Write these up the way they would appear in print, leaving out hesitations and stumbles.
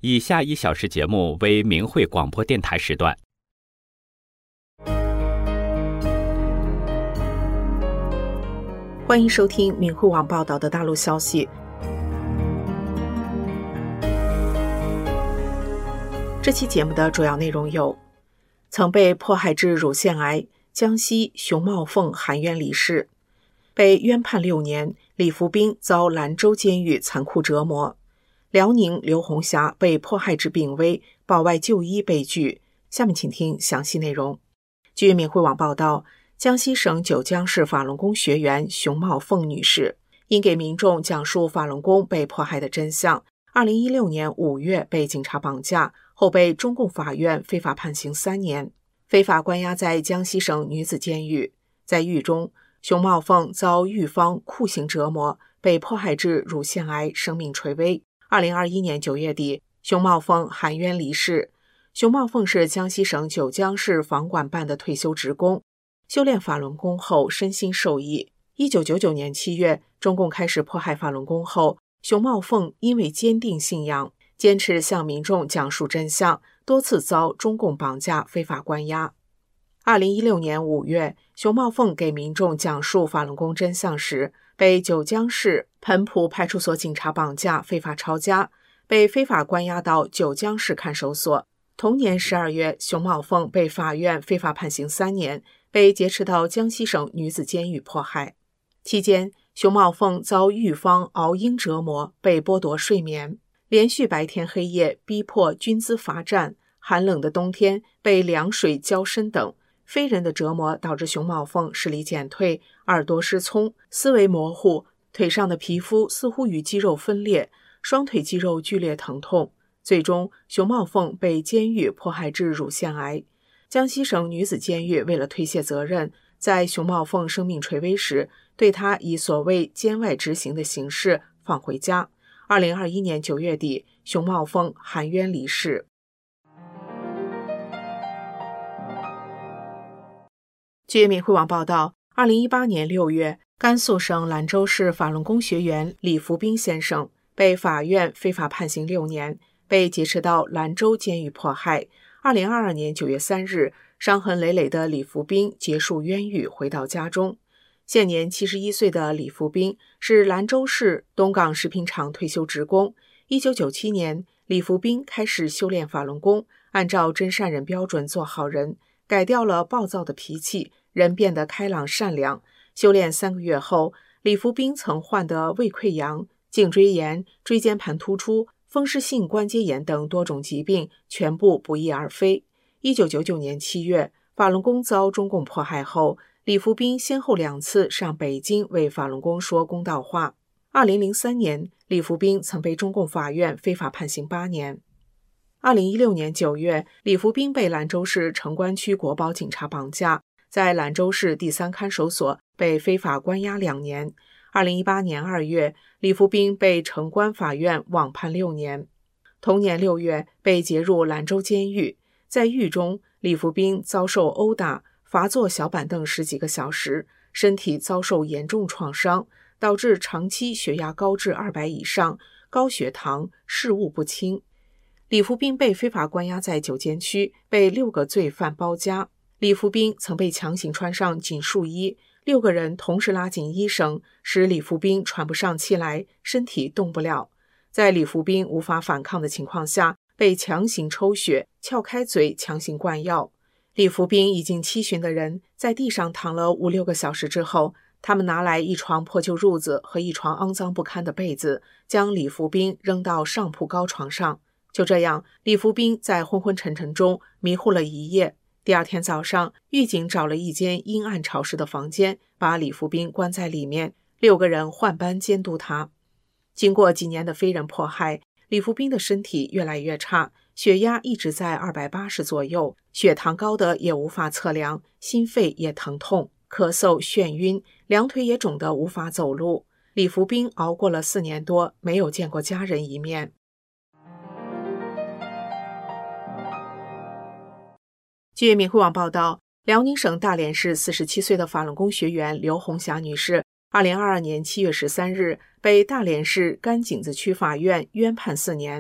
以下1小时节目为明慧广播电台时段。 欢迎收听明慧网报道的大陆消息。这期节目的主要内容有：曾被迫害致乳腺癌，江西熊茂凤含冤离世；被冤判6年，李福兵遭兰州监狱残酷折磨；辽宁刘红霞被迫害致病危，保外就医被拒。下面请听详细内容。据明慧网报道，江西省九江市法轮功学员熊茂凤女士因给民众讲述法轮功被迫害的真相，2016年5月被警察绑架，后被中共法院非法判刑3年，非法关押在江西省女子监狱。在狱中，熊茂凤遭狱方酷刑折磨，被迫害致乳腺癌，生命垂危。2021年9月底，熊茂凤含冤离世。熊茂凤是江西省九江市房管办的退休职工，修炼法轮功后身心受益。1999年7月，中共开始迫害法轮功后，熊茂凤因为坚定信仰，坚持向民众讲述真相，多次遭中共绑架非法关押。2016年5月，熊茂凤给民众讲述法轮功真相时，被九江市彭浦派出所警察绑架非法抄家，被非法关押到九江市看守所。同年12月，熊茂凤被法院非法判刑3年，被劫持到江西省女子监狱迫害。期间，熊茂凤遭狱方熬鹰折磨，被剥夺睡眠，连续白天黑夜逼迫军资罚站，寒冷的冬天被凉水浇身等非人的折磨，导致熊茂凤视力减退，耳朵失聪，思维模糊，腿上的皮肤似乎与肌肉分裂，双腿肌肉剧烈疼痛。最终，熊茂凤被监狱迫害致乳腺癌。江西省女子监狱为了推卸责任，在熊茂凤生命垂危时，对她以所谓监外执行的形式放回家。2021年9月底，熊茂凤含冤离世。据明慧网报道，2018年6月，甘肃省兰州市法轮功学员李福兵先生被法院非法判刑6年，被劫持到兰州监狱迫害。2022年9月3日，伤痕累累的李福兵结束冤狱，回到家中。现年71岁的李福兵是兰州市东港食品厂退休职工。1997年，李福兵开始修炼法轮功，按照真善人标准做好人，改掉了暴躁的脾气，人变得开朗善良。修炼3个月后，李福兵曾患得胃溃疡、颈椎炎、椎间盘突出、风湿性关节炎等多种疾病全部不翼而飞。1999年7月，法轮功遭中共迫害后，李福兵先后2次上北京为法轮功说公道话。2003年，李福兵曾被中共法院非法判刑8年。2016年9月，李福兵被兰州市城关区国保警察绑架，在兰州市第3看守所被非法关押2年。2018年2月，李福兵被城关法院网判6年。同年6月，被劫入兰州监狱。在狱中，李福兵遭受殴打，罚坐小板凳10几个小时，身体遭受严重创伤，导致长期血压高至200以上，高血糖，视物不清。李福兵被非法关押在九监区，被6个罪犯包夹。李福兵曾被强行穿上紧束衣，6个人同时拉紧衣绳，使李福兵喘不上气来，身体动不了。在李福兵无法反抗的情况下，被强行抽血，撬开嘴强行灌药。李福兵已经7旬的人在地上躺了5-6个小时之后，他们拿来一床破旧褥子和一床肮脏不堪的被子，将李福兵扔到上铺高床上。就这样，李福兵在昏昏沉沉中迷糊了一夜。第二天早上，狱警找了一间阴暗潮湿的房间，把李福兵关在里面，6个人换班监督他。经过几年的非人迫害，李福兵的身体越来越差，血压一直在280左右，血糖高的也无法测量，心肺也疼痛，咳嗽眩晕，两腿也肿得无法走路。李福兵熬过了4年多，没有见过家人一面。据明慧网报道，辽宁省大连市47岁的法轮功学员刘红霞女士2022年7月13日被大连市甘井子区法院冤判4年。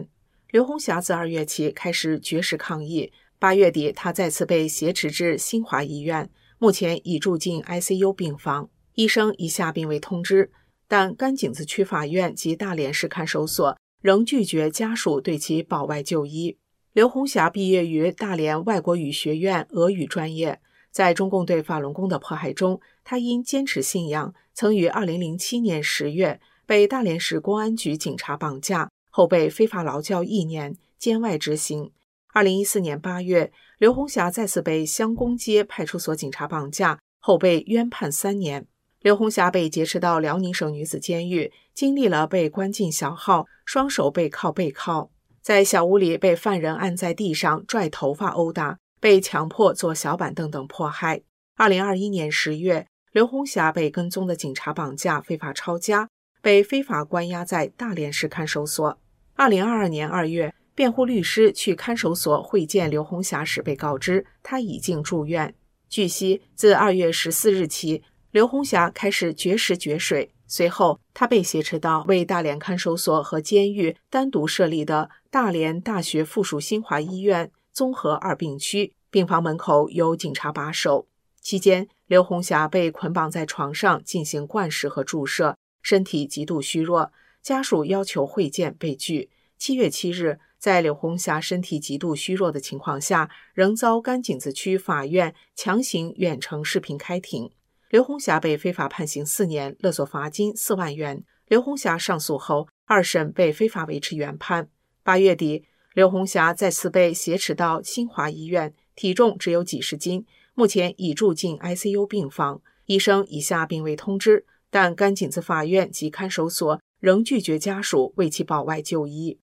刘洪霞自2月起开始绝食抗议，8月底他再次被挟持至新华医院，目前已住进 ICU 病房，医生已下病危通知，但甘井子区法院及大连市看守所仍拒绝家属对其保外就医。刘洪霞毕业于大连外国语学院俄语专业，在中共对法轮功的迫害中，他因坚持信仰，曾于2007年10月被大连市公安局警察绑架，后被非法劳教1年，监外执行。2014年8月，刘洪霞再次被乡公街派出所警察绑架，后被冤判3年。刘洪霞被劫持到辽宁省女子监狱，经历了被关进小号、双手背靠背铐，在小屋里被犯人按在地上拽头发殴打，被强迫坐小板凳等迫害。2021年10月，刘洪霞被跟踪的警察绑架，非法抄家，被非法关押在大连市看守所。2022年2月，辩护律师去看守所会见刘洪霞时被告知，他已经住院。据悉，自2月14日起，刘洪霞开始绝食绝水，随后他被挟持到为大连看守所和监狱单独设立的大连大学附属新华医院综合2病区，病房门口有警察把守。期间，刘洪霞被捆绑在床上进行灌食和注射，身体极度虚弱，家属要求会见被拒。7月7日，在刘洪霞身体极度虚弱的情况下，仍遭甘井子区法院强行远程视频开庭。刘洪霞被非法判刑4年，勒索罚金4万元。刘洪霞上诉后，2审被非法维持原判。8月底，刘洪霞再次被挟持到新华医院，体重只有几十斤，目前已住进 ICU 病房，医生已下病危通知，但甘井子法院及看守所仍拒绝家属为其保外就医。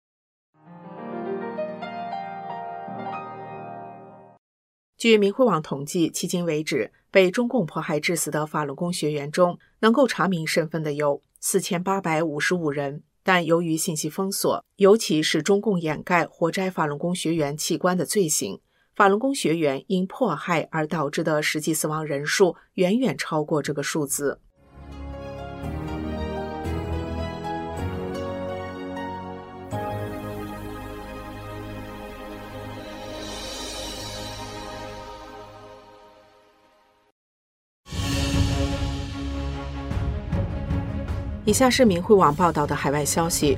据明慧网统计，迄今为止，被中共迫害致死的法轮功学员中，能够查明身份的有4855人，但由于信息封锁，尤其是中共掩盖活摘法轮功学员器官的罪行，法轮功学员因迫害而导致的实际死亡人数远远超过这个数字。以下是明慧网报道的海外消息，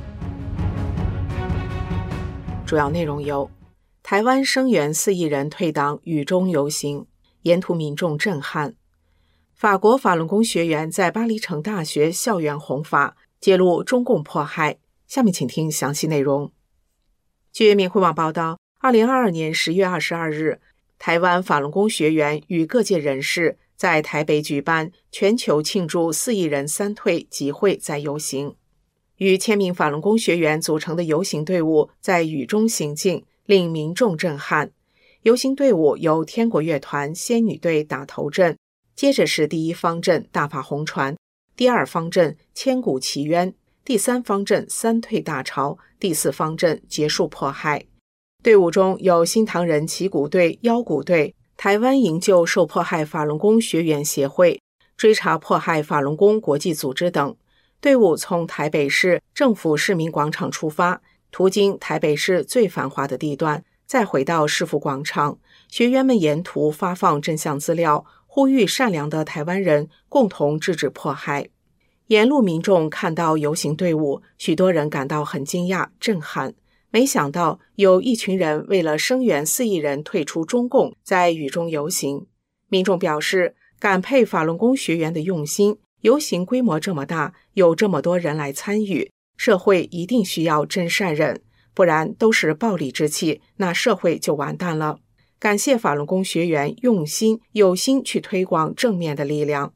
主要内容有：台湾声援4亿人退党雨中游行，沿途民众震撼；法国法轮功学员在巴黎城大学校园弘法，揭露中共迫害。下面请听详细内容。据明慧网报道，2022年10月22日，台湾法轮功学员与各界人士在台北举办全球庆祝4亿人3退集会再游行，逾1000名法轮功学员组成的游行队伍在雨中行进，令民众震撼。游行队伍由天国乐团仙女队打头阵，接着是第1方阵大法红传，第2方阵千古奇冤，第3方阵3退大潮，第4方阵结束迫害。队伍中有新唐人旗鼓队、腰鼓队、台湾营救受迫害法轮功学员协会、追查迫害法轮功国际组织等。队伍从台北市政府市民广场出发，途经台北市最繁华的地段，再回到市府广场。学员们沿途发放真相资料，呼吁善良的台湾人共同制止迫害。沿路民众看到游行队伍，许多人感到很惊讶、震撼。没想到有一群人为了声援4亿人退出中共，在雨中游行。民众表示感佩法轮功学员的用心，游行规模这么大，有这么多人来参与，社会一定需要真善人，不然都是暴戾之气，那社会就完蛋了。感谢法轮功学员用心有心去推广正面的力量。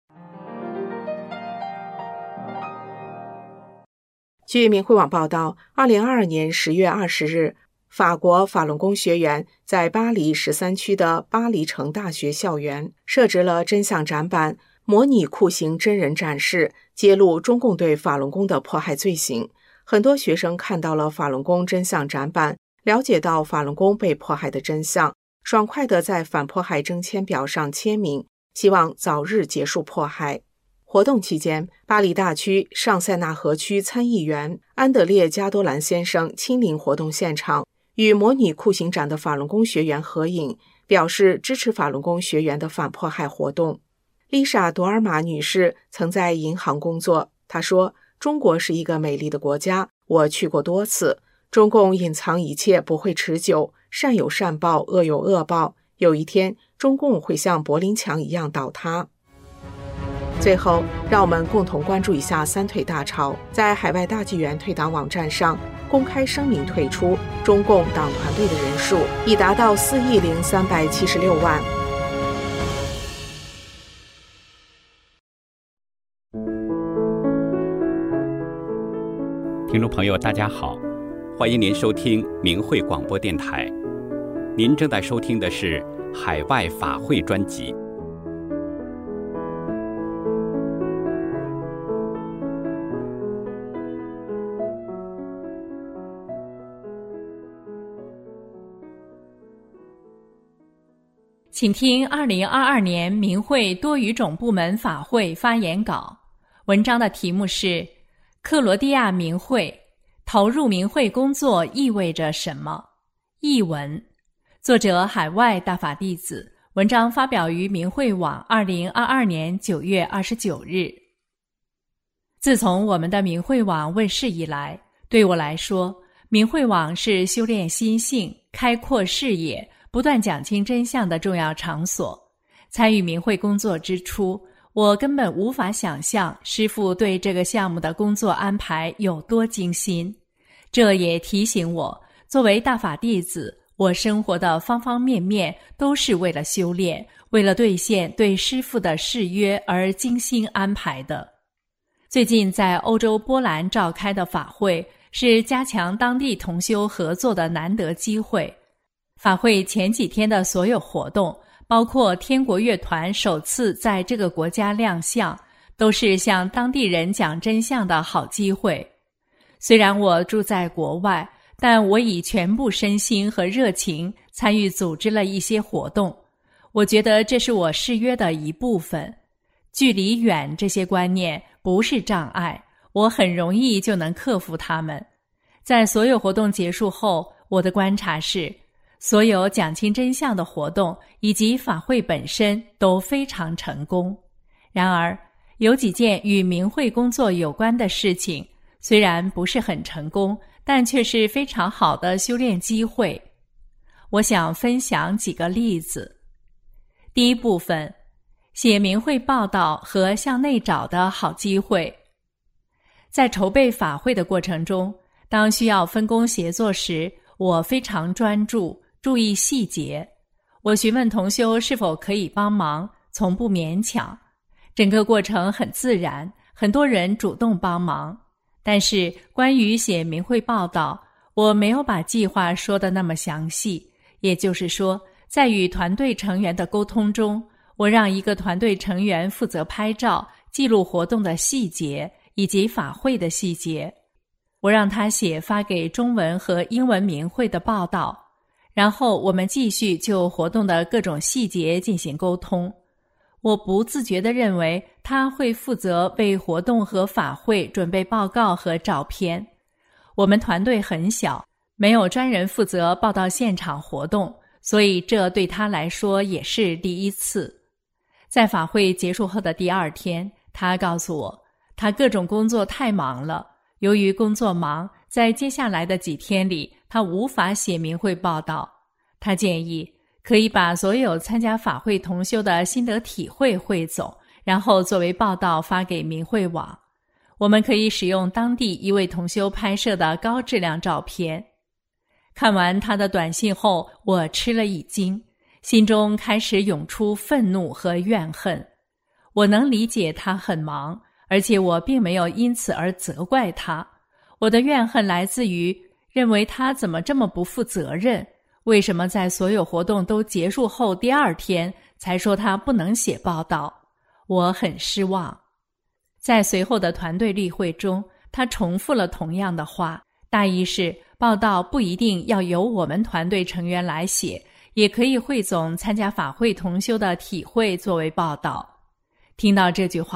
据明慧网报道，2022年10月20日，法国法轮功学员在巴黎13区的巴黎城大学校园设置了真相展板，模拟酷刑真人展示，揭露中共对法轮功的迫害罪行。很多学生看到了法轮功真相展板，了解到法轮功被迫害的真相，爽快地在反迫害征签表上签名，希望早日结束迫害。 活动期间，巴黎大区上塞纳河区参议员安德烈·加多兰先生亲临活动现场，与模拟酷刑展的法轮功学员合影，表示支持法轮功学员的反迫害活动。丽莎·朵尔玛女士曾在银行工作，她说：“中国是一个美丽的国家，我去过多次。中共隐藏一切不会持久，善有善报，恶有恶报。有一天，中共会像柏林墙一样倒塌。”最后，让我们共同关注一下三退大潮。在海外大纪元退党网站上公开声明退出中共党团队的人数已达到4.0376亿。 听众朋友，大家好，欢迎您收听明慧广播电台。您正在收听的是海外法会专辑。 请听2022年明慧多语种部门法会发言稿。文章的题目是《克罗地亚明慧投入明慧工作意味着什么》。译文，作者海外大法弟子，文章发表于明慧网2022年9月29日。自从我们的明慧网问世以来，对我来说，明慧网是修炼心性、开阔视野、不断讲清真相的重要场所。参与明慧工作之初，我根本无法想象师父对这个项目的工作安排有多精心。这也提醒我，作为大法弟子，我生活的方方面面都是为了修炼，为了兑现对师父的誓约而精心安排的。最近在欧洲波兰召开的法会，是加强当地同修合作的难得机会。法会前几天的所有活动，包括天国乐团首次在这个国家亮相，都是向当地人讲真相的好机会。虽然我住在国外，但我以全部身心和热情参与组织了一些活动。我觉得这是我誓约的一部分。距离远这些观念不是障碍，我很容易就能克服它们。在所有活动结束后，我的观察是，所有讲清真相的活动以及法会本身都非常成功。然而，有几件与明慧工作有关的事情，虽然不是很成功，但却是非常好的修炼机会。我想分享几个例子。第一部分，写明慧报道和向内找的好机会。在筹备法会的过程中，当需要分工协作时，我非常专注，注意细节。我询问同修是否可以帮忙，从不勉强。整个过程很自然，很多人主动帮忙。但是关于写明慧报道，我没有把计划说得那么详细。也就是说，在与团队成员的沟通中，我让一个团队成员负责拍照，记录活动的细节以及法会的细节。我让他写发给中文和英文明慧的报道，然后我们继续就活动的各种细节进行沟通。我不自觉地认为他会负责为活动和法会准备报告和照片。我们团队很小，没有专人负责报道现场活动，所以这对他来说也是第一次。在法会结束后的第二天，他告诉我，他各种工作太忙了，由于工作忙，在接下来的几天里，他无法写明慧报道。他建议可以把所有参加法会同修的心得体会汇总，然后作为报道发给明慧网。我们可以使用当地一位同修拍摄的高质量照片。看完他的短信后，我吃了一惊，心中开始涌出愤怒和怨恨。我能理解他很忙，而且我并没有因此而责怪他。我的怨恨来自于认为他怎么这么不负责任，为什么在所有活动都结束后第二天才说他不能写报道？我很失望。在随后的团队例会中，他重复了同样的话，大意是报道不一定要由我们团队成员来写，也可以汇总参加法会同修的体会作为报道。听到这句话，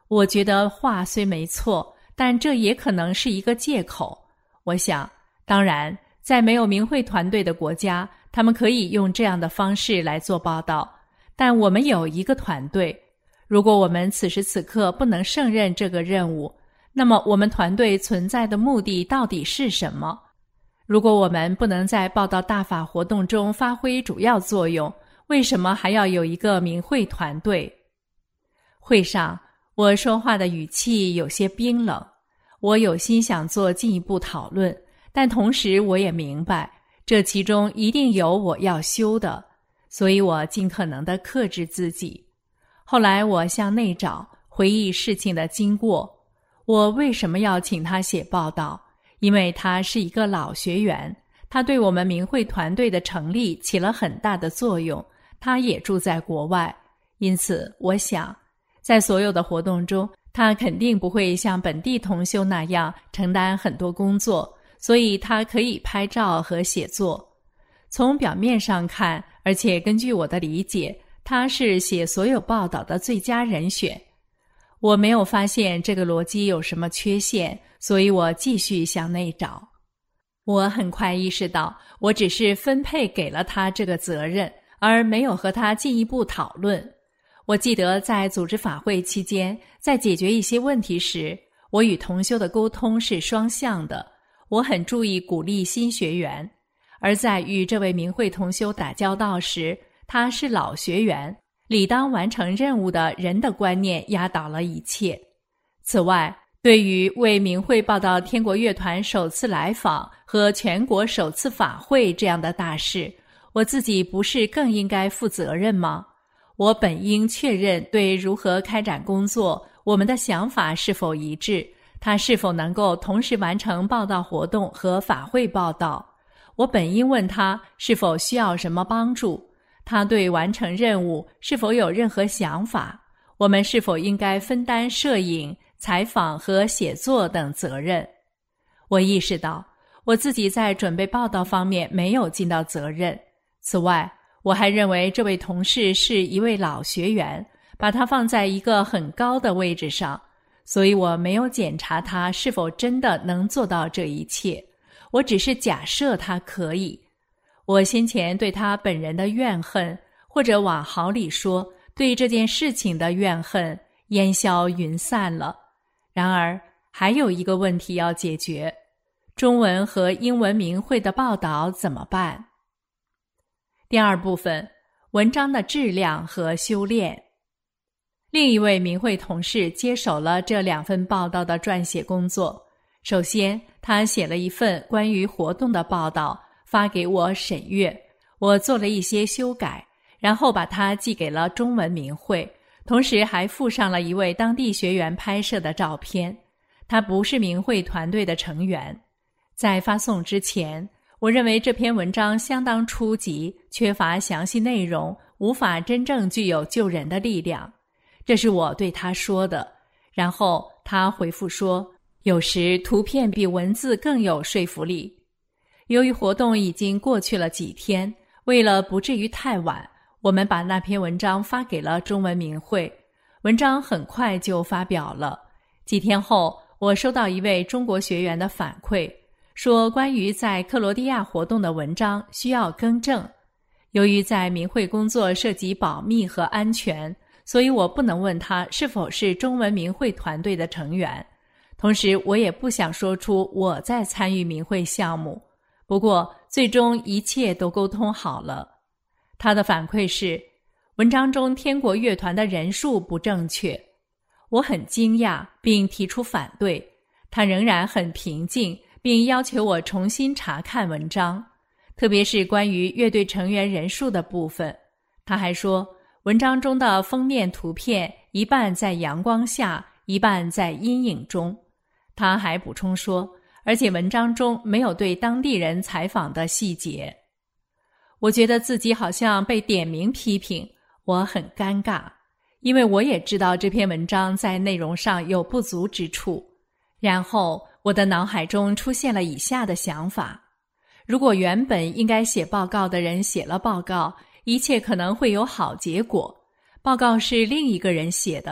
我觉得话虽没错，但这也可能是一个借口。我想，当然，在没有明慧团队的国家，他们可以用这样的方式来做报道，但我们有一个团队。如果我们此时此刻不能胜任这个任务，那么我们团队存在的目的到底是什么？如果我们不能在报道大法活动中发挥主要作用，为什么还要有一个明慧团队？会上，我说话的语气有些冰冷，我有心想做进一步讨论，但同时我也明白，这其中一定有我要修的，所以我尽可能地克制自己。后来我向内找，回忆事情的经过。我为什么要请他写报道？因为他是一个老学员，他对我们明慧团队的成立起了很大的作用，他也住在国外，因此我想，在所有的活动中，他肯定不会像本地同修那样承担很多工作，所以他可以拍照和写作。从表面上看，而且根据我的理解，他是写所有报道的最佳人选。我没有发现这个逻辑有什么缺陷，所以我继续向内找。我很快意识到，我只是分配给了他这个责任，而没有和他进一步讨论。我记得在组织法会期间，在解决一些问题时，我与同修的沟通是双向的，我很注意鼓励新学员。而在与这位明慧同修打交道时，他是老学员，理当完成任务的人的观念压倒了一切。此外，对于为明慧报道天国乐团首次来访和全国首次法会这样的大事，我自己不是更应该负责任吗？我本应确认对如何开展工作，我们的想法是否一致，他是否能够同时完成报道活动和法会报道。我本应问他是否需要什么帮助，他对完成任务是否有任何想法，我们是否应该分担摄影、采访和写作等责任。我意识到我自己在准备报道方面没有尽到责任。此外，我还认为这位同事是一位老学员，把他放在一个很高的位置上，所以我没有检查他是否真的能做到这一切，我只是假设他可以。我先前对他本人的怨恨，或者往好里说，对这件事情的怨恨，烟消云散了。然而，还有一个问题要解决：中文和英文明慧的报道怎么办？第二部分，文章的质量和修炼。另一位明慧同事接手了这2份报道的撰写工作。首先，他写了一份关于活动的报道，发给我审阅，我做了一些修改，然后把它寄给了中文明慧，同时还附上了一位当地学员拍摄的照片。他不是明慧团队的成员。在发送之前，我认为这篇文章相当初级，缺乏详细内容，无法真正具有救人的力量。这是我对他说的。然后他回复说，有时图片比文字更有说服力。由于活动已经过去了几天，为了不至于太晚，我们把那篇文章发给了中文明慧。文章很快就发表了。几天后，我收到一位中国学员的反馈，说关于在克罗地亚活动的文章需要更正。由于在明慧工作涉及保密和安全，所以我不能问他是否是中文明慧团队的成员。同时，我也不想说出我在参与明慧项目。不过，最终一切都沟通好了。他的反馈是，文章中天国乐团的人数不正确。我很惊讶，并提出反对。他仍然很平静，并要求我重新查看文章，特别是关于乐队成员人数的部分。他还说，文章中的封面图片一半在阳光下，一半在阴影中。他还补充说，而且文章中没有对当地人采访的细节。我觉得自己好像被点名批评，我很尴尬，因为我也知道这篇文章在内容上有不足之处。然后我的脑海中出现了以下的想法：如果原本应该写报告的人写了报告，一切可能会有好结果。报告是另一个人写的，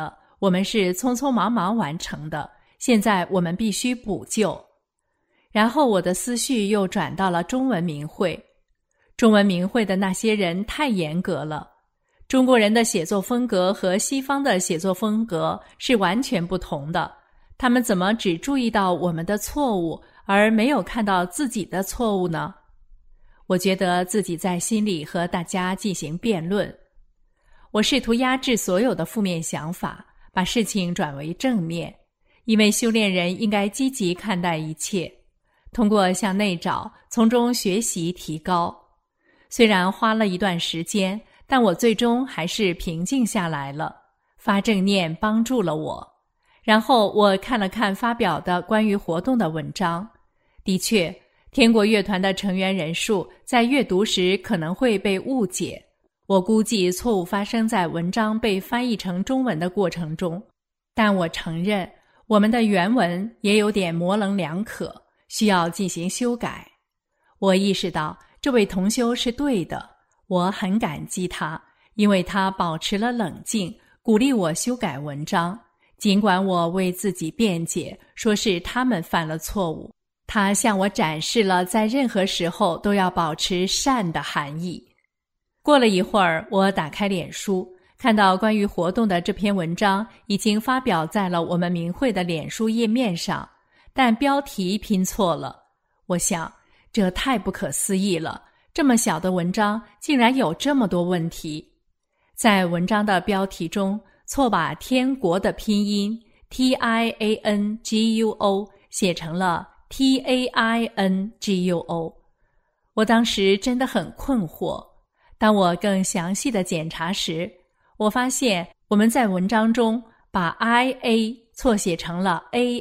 我们是匆匆忙忙完成的，现在我们必须补救。然后我的思绪又转到了中文明会。中文明会的那些人太严格了，中国人的写作风格和西方的写作风格是完全不同的，他们怎么只注意到我们的错误，而没有看到自己的错误呢？我觉得自己在心里和大家进行辩论。我试图压制所有的负面想法，把事情转为正面，因为修炼人应该积极看待一切，通过向内找，从中学习提高。虽然花了一段时间，但我最终还是平静下来了。发正念帮助了我。然后我看了看发表的关于活动的文章，的确，天国乐团的成员人数在阅读时可能会被误解。我估计错误发生在文章被翻译成中文的过程中，但我承认我们的原文也有点模棱两可，需要进行修改。我意识到这位同修是对的，我很感激他，因为他保持了冷静，鼓励我修改文章，尽管我为自己辩解，说是他们犯了错误。他向我展示了在任何时候都要保持善的含义。过了一会儿，我打开脸书，看到关于活动的这篇文章已经发表在了我们明会的脸书页面上，但标题拼错了。我想，这太不可思议了，这么小的文章竟然有这么多问题。在文章的标题中，错把天国的拼音 TIANGUO 写成了 TAINGUO。 我当时真的很困惑。当我更详细的检查时，我发现我们在文章中把 IA 错写成了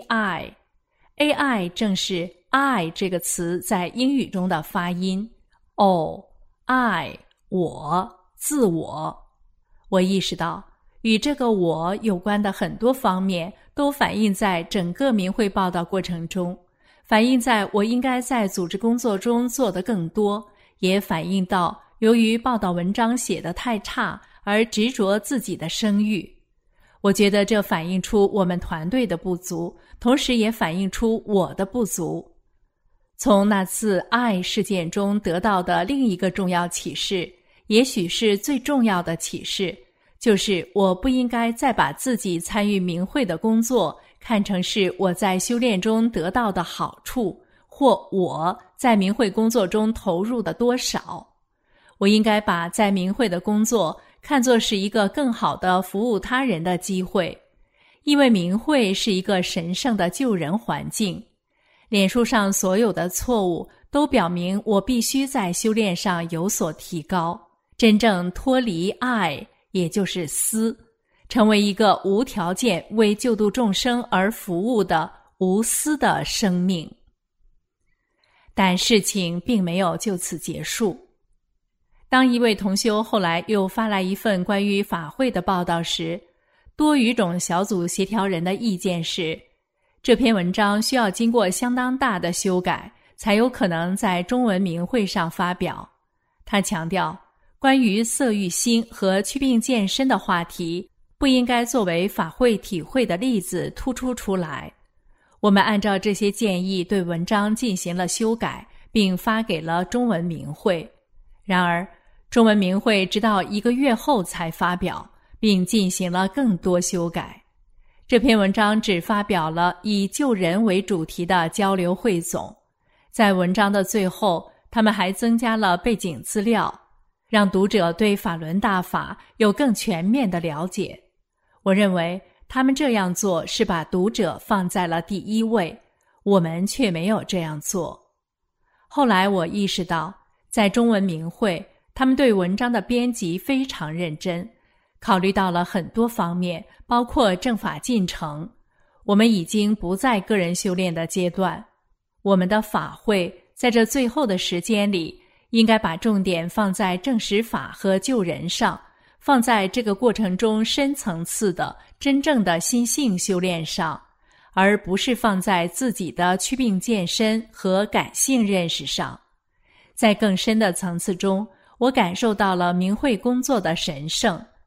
AI。AI 正是 I 这个词在英语中的发音。I 我，自我。我意识到与这个我有关的很多方面都反映在整个明会报道过程中，反映在我应该在组织工作中做得更多，也反映到由于报道文章写得太差而执着自己的声誉。我觉得这反映出我们团队的不足，同时也反映出我的不足。从那次爱事件中得到的另一个重要启示，也许是最重要的启示，就是我不应该再把自己参与明会的工作看成是我在修炼中得到的好处，或我在明会工作中投入的多少。我应该把在明会的工作看作是一个更好的服务他人的机会，因为明会是一个神圣的救人环境。脸书上所有的错误都表明我必须在修炼上有所提高，真正脱离爱，也就是私，成为一个无条件为救度众生而服务的无私的生命。但事情并没有就此结束。当一位同修后来又发来一份关于法会的报道时，多语种小组协调人的意见是，这篇文章需要经过相当大的修改，才有可能在中文明会上发表。他强调，关于色欲心和祛病健身的话题，不应该作为法会体会的例子突出出来。我们按照这些建议对文章进行了修改，并发给了中文明会。然而，中文明会直到1个月后才发表，并进行了更多修改。这篇文章只发表了以救人为主题的交流汇总，在文章的最后，他们还增加了背景资料，让读者对法轮大法有更全面的了解。我认为他们这样做是把读者放在了第一位，我们却没有这样做。后来我意识到，在中文明会，他们对文章的编辑非常认真，考虑到了很多方面，包括正法进程。我们已经不在个人修炼的阶段，我们的法会在这最后的时间里，应该把重点放在正实法和救人上，放在这个过程中深层次的真正的心性修炼上，而不是放在自己的祛病健身和感性认识上。在更深的层次中，我感受到了明会工作的神圣。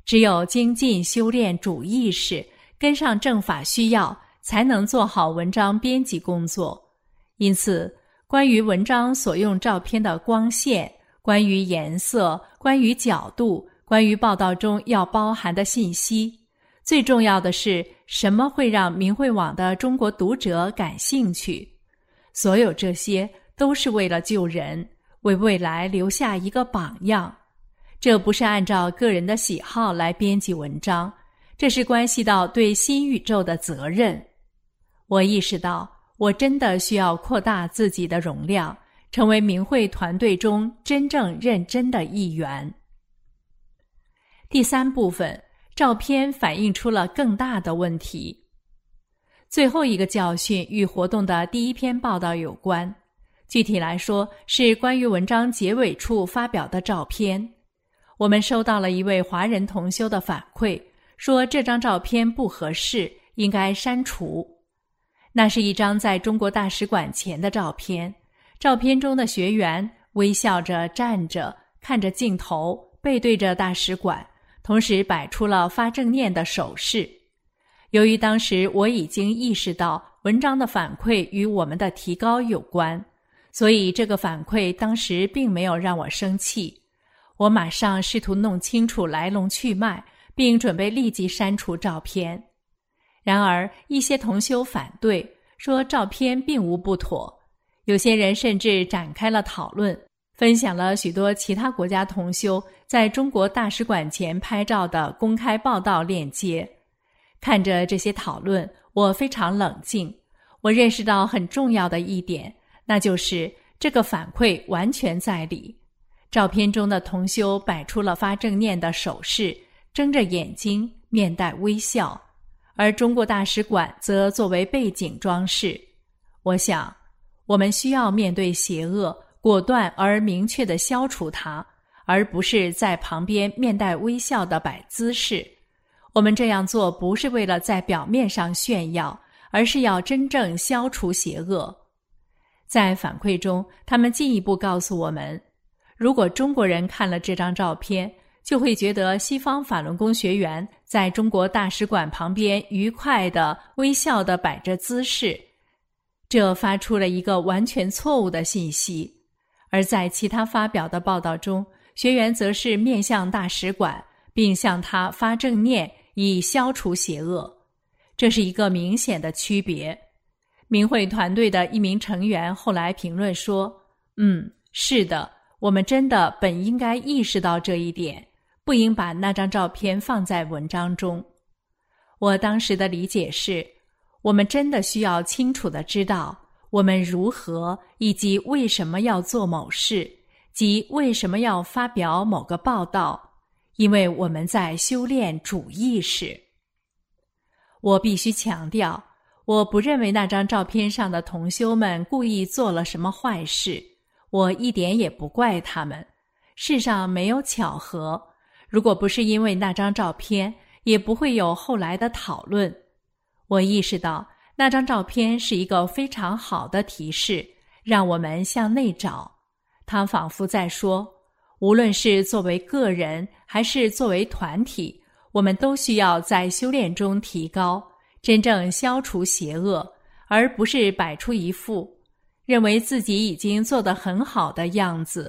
只有精进修炼主意识，跟上正法需要，才能做好文章编辑工作。因此，关于文章所用照片的光线，关于颜色，关于角度，关于报道中要包含的信息，最重要的是什么会让明慧网的中国读者感兴趣。所有这些都是为了救人，为未来留下一个榜样。这不是按照个人的喜好来编辑文章，这是关系到对新宇宙的责任。我意识到，我真的需要扩大自己的容量，成为明慧团队中真正认真的一员。第三部分，照片反映出了更大的问题。最后一个教训与活动的第一篇报道有关，具体来说是关于文章结尾处发表的照片。我们收到了一位华人同修的反馈，说这张照片不合适，应该删除。那是一张在中国大使馆前的照片，照片中的学员微笑着站着，看着镜头，背对着大使馆，同时摆出了发正念的手势。由于当时我已经意识到文章的反馈与我们的提高有关，所以这个反馈当时并没有让我生气。我马上试图弄清楚来龙去脉，并准备立即删除照片。然而，一些同修反对，说照片并无不妥。有些人甚至展开了讨论，分享了许多其他国家同修在中国大使馆前拍照的公开报道链接。看着这些讨论，我非常冷静。我认识到很重要的一点，那就是这个反馈完全在理。照片中的同修摆出了发正念的手势，睁着眼睛，面带微笑，而中国大使馆则作为背景装饰。我想，我们需要面对邪恶，果断而明确地消除它，而不是在旁边面带微笑地摆姿势。我们这样做不是为了在表面上炫耀，而是要真正消除邪恶。在反馈中，他们进一步告诉我们，如果中国人看了这张照片，就会觉得西方法轮功学员在中国大使馆旁边愉快地微笑地摆着姿势，这发出了一个完全错误的信息。而在其他发表的报道中，学员则是面向大使馆，并向他发正念，以消除邪恶。这是一个明显的区别。明慧团队的一名成员后来评论说，是的，我们真的本应该意识到这一点，不应把那张照片放在文章中。我当时的理解是，我们真的需要清楚地知道我们如何以及为什么要做某事，即为什么要发表某个报道，因为我们在修炼主意识。我必须强调，我不认为那张照片上的同修们故意做了什么坏事，我一点也不怪他们。世上没有巧合，如果不是因为那张照片，也不会有后来的讨论。我意识到那张照片是一个非常好的提示，让我们向内找。它仿佛在说，无论是作为个人还是作为团体，我们都需要在修炼中提高，真正消除邪恶，而不是摆出一副认为自己已经做得很好的样子。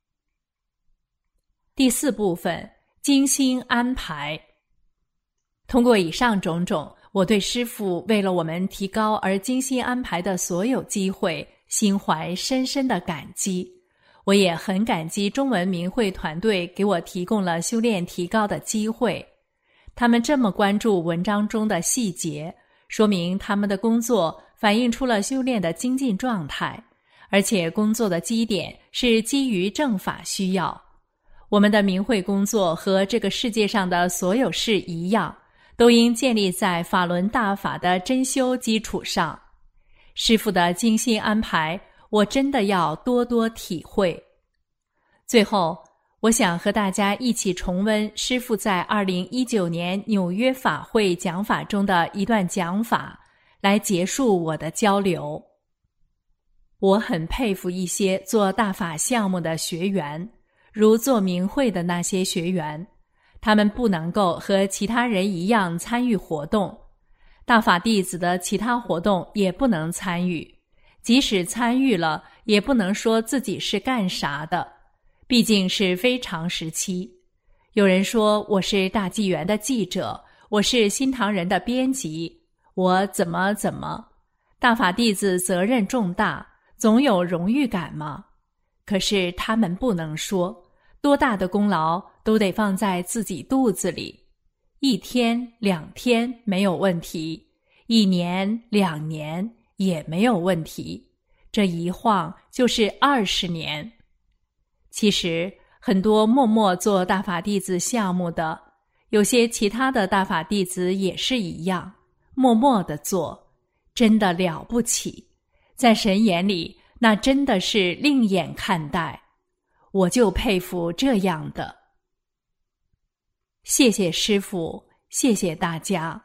第四部分，精心安排。通过以上种种，我对师父为了我们提高而精心安排的所有机会，心怀深深的感激。我也很感激中文明慧团队给我提供了修炼提高的机会。他们这么关注文章中的细节，说明他们的工作反映出了修炼的精进状态，而且工作的基点是基于正法需要。我们的明慧工作和这个世界上的所有事一样，都应建立在法轮大法的真修基础上。师父的精心安排，我真的要多多体会。最后，我想和大家一起重温师父在2019年纽约法会讲法中的一段讲法，来结束我的交流。我很佩服一些做大法项目的学员，如做明慧的那些学员， 他们不能够和其他人一样参与活动，大法弟子的其他活动也不能参与，即使参与了，也不能说自己是干啥的，毕竟是非常时期。有人说我是大纪元的记者，我是新唐人的编辑，我怎么，大法弟子责任重大，总有荣誉感嘛。可是他们不能说，多大的功劳都得放在自己肚子里，1天2天没有问题，1年2年也没有问题，这一晃就是20年。其实很多默默做大法弟子项目的，有些其他的大法弟子也是一样，默默地做，真的了不起，在神眼里那真的是另眼看待，我就佩服这样的。谢谢师父，谢谢大家。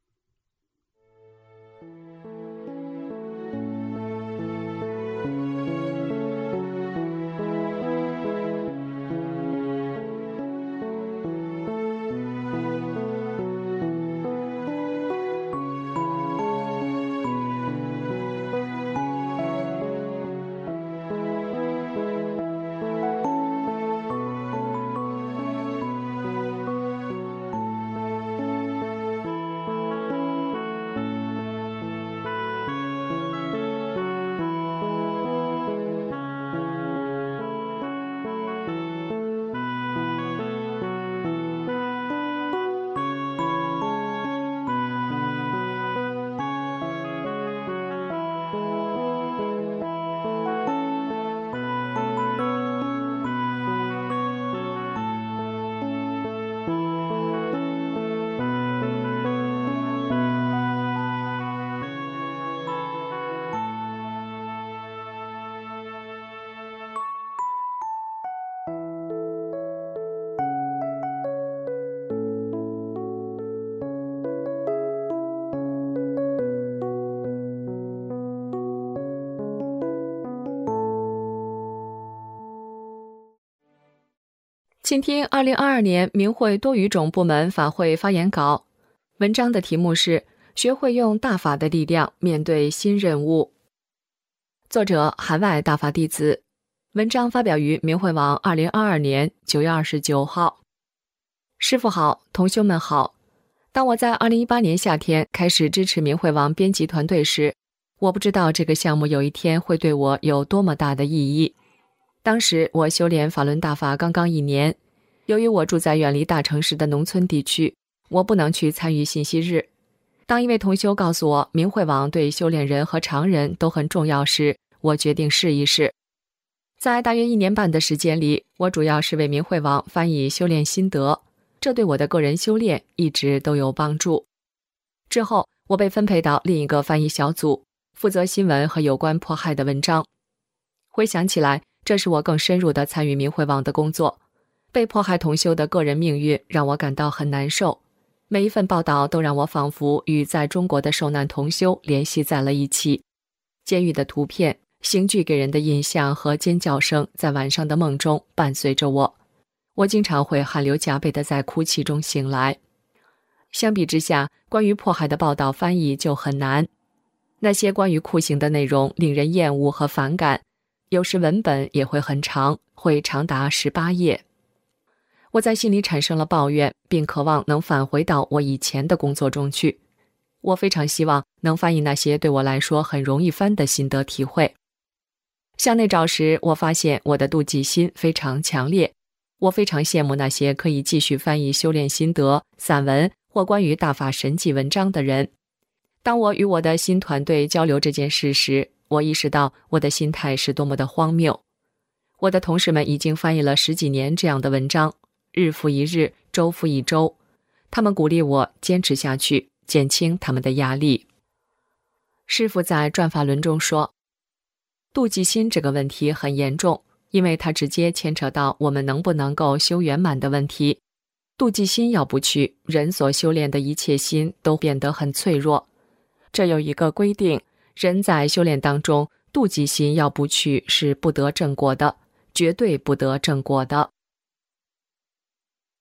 请听2022年明慧多语种部门法会发言稿，文章的题目是学会用大法的力量面对新任务。作者海外大法弟子，文章发表于明慧网2022年9月29号。师父好，同修们好。当我在2018年夏天开始支持明慧网编辑团队时，我不知道这个项目有一天会对我有多么大的意义。当时我修炼法轮大法刚刚1年，由于我住在远离大城市的农村地区，我不能去参与信息日。当一位同修告诉我明慧网对修炼人和常人都很重要时，我决定试一试。在大约1年半的时间里，我主要是为明慧网翻译修炼心得，这对我的个人修炼一直都有帮助。之后我被分配到另一个翻译小组，负责新闻和有关迫害的文章。回想起来，这是我更深入地参与明慧网的工作。被迫害同修的个人命运让我感到很难受，每一份报道都让我仿佛与在中国的受难同修联系在了一起。监狱的图片、刑具给人的印象和尖叫声在晚上的梦中伴随着我，我经常会汗流浃背地在哭泣中醒来。相比之下，关于迫害的报道翻译就很难。那些关于酷刑的内容令人厌恶和反感，有时文本也会很长，会长达18页。我在心里产生了抱怨，并渴望能返回到我以前的工作中去。我非常希望能翻译那些对我来说很容易翻的心得体会。向内找时，我发现我的妒忌心非常强烈。我非常羡慕那些可以继续翻译修炼心得、散文或关于大法神迹文章的人。当我与我的新团队交流这件事时，我意识到我的心态是多么的荒谬。我的同事们已经翻译了10几年这样的文章，日复一日，周复一周。他们鼓励我坚持下去，减轻他们的压力。师父在转法轮中说，妒忌心这个问题很严重，因为它直接牵扯到我们能不能够修圆满的问题。妒忌心要不去，人所修炼的一切心都变得很脆弱。这有一个规定，人在修炼当中，妒忌心要不去是不得正果的，绝对不得正果的。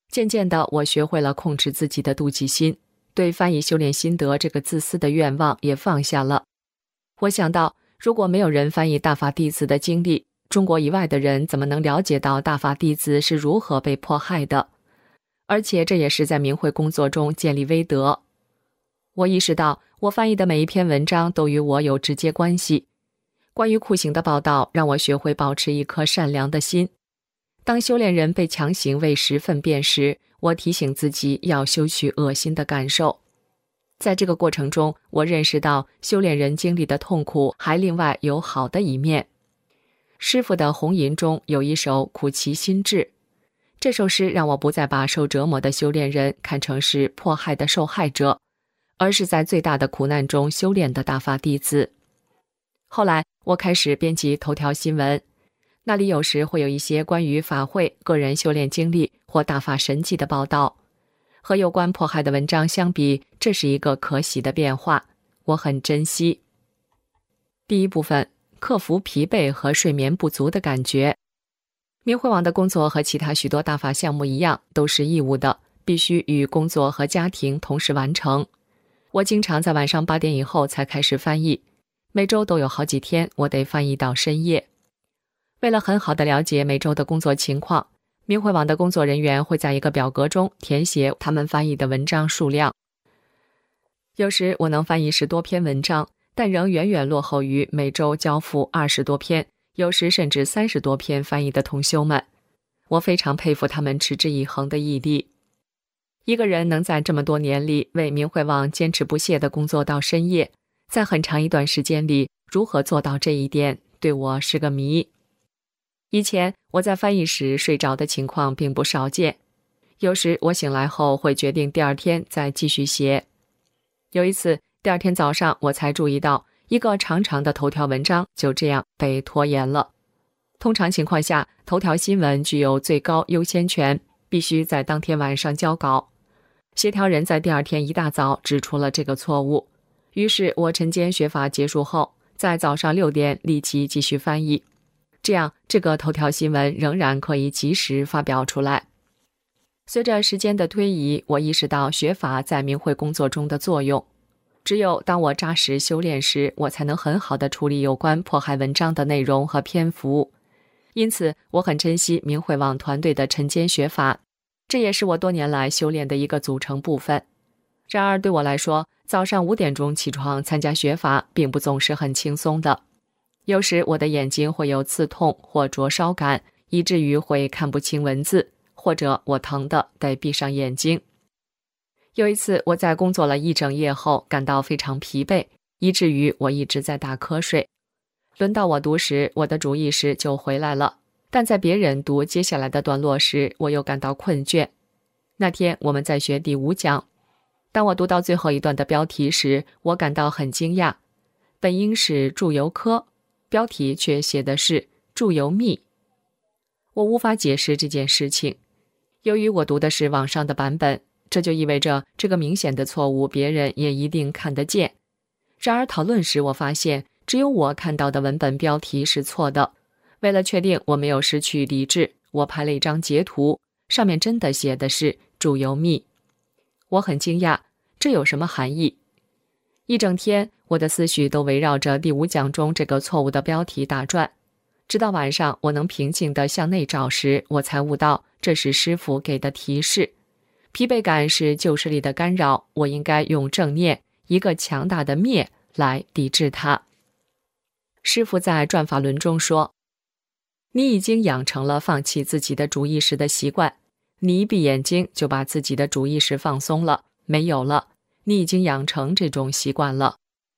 渐渐的，我学会了控制自己的妒忌心，对翻译修炼心得这个自私的愿望也放下了。我想到，如果没有人翻译大法弟子的经历，中国以外的人怎么能了解到大法弟子是如何被迫害的？而且这也是在明慧工作中建立威德。我意识到，我翻译的每一篇文章都与我有直接关系。关于酷刑的报道让我学会保持一颗善良的心。当修炼人被强行喂食粪便时，我提醒自己要修取恶心的感受。在这个过程中，我认识到修炼人经历的痛苦还另外有好的一面。师父的红吟中有一首《苦其心志》，这首诗让我不再把受折磨的修炼人看成是迫害的受害者，而是在最大的苦难中修炼的大法弟子。后来我开始编辑头条新闻，那里有时会有一些关于法会、个人修炼经历或大法神迹的报道。和有关迫害的文章相比，这是一个可喜的变化，我很珍惜。第一部分，克服疲惫和睡眠不足的感觉。明慧网的工作和其他许多大法项目一样，都是义务的，必须与工作和家庭同时完成。我经常在晚上8点以后才开始翻译，每周都有好几天我得翻译到深夜。为了很好地了解每周的工作情况，明慧网的工作人员会在一个表格中填写他们翻译的文章数量。有时我能翻译10多篇文章，但仍远远落后于每周交付20多篇，有时甚至30多篇翻译的同修们。我非常佩服他们持之以恒的毅力。一个人能在这么多年里为明慧网坚持不懈地工作到深夜，在很长一段时间里，如何做到这一点，对我是个谜。以前我在翻译时睡着的情况并不少见，有时我醒来后会决定第二天再继续写。有一次，第二天早上我才注意到一个长长的头条文章就这样被拖延了。通常情况下，头条新闻具有最高优先权，必须在当天晚上交稿。协调人在第二天一大早指出了这个错误，于是我晨间学法结束后，在早上6点立即继续翻译，这样这个头条新闻仍然可以及时发表出来。随着时间的推移，我意识到学法在明慧工作中的作用。只有当我扎实修炼时，我才能很好地处理有关迫害文章的内容和篇幅。因此，我很珍惜明慧网团队的晨间学法，这也是我多年来修炼的一个组成部分。然而对我来说，早上5点钟起床参加学法并不总是很轻松的。有时我的眼睛会有刺痛或灼烧感，以至于会看不清文字，或者我疼得得闭上眼睛。有一次我在工作了一整夜后感到非常疲惫，以至于我一直在打瞌睡。轮到我读时，我的主意识就回来了，但在别人读接下来的段落时，我又感到困倦。那天我们在学第5讲，当我读到最后一段的标题时，我感到很惊讶。本应是祝由科，标题却写的是祝由密。我无法解释这件事情。由于我读的是网上的版本，这就意味着这个明显的错误别人也一定看得见。然而讨论时我发现，只有我看到的文本标题是错的。为了确定我没有失去理智，我拍了一张截图，上面真的写的是祝由密。我很惊讶，这有什么含义？一整天，我的思绪都围绕着第5讲中这个错误的标题打转。直到晚上我能平静地向内找时，我才悟到这是师父给的提示。疲惫感是旧势力的干扰，我应该用正念，一个强大的灭来抵制它。师父在转法轮中说，你已经养成了放弃自己的主意识的习惯，你一闭眼睛就把自己的主意识放松了，没有了，你已经养成这种习惯了。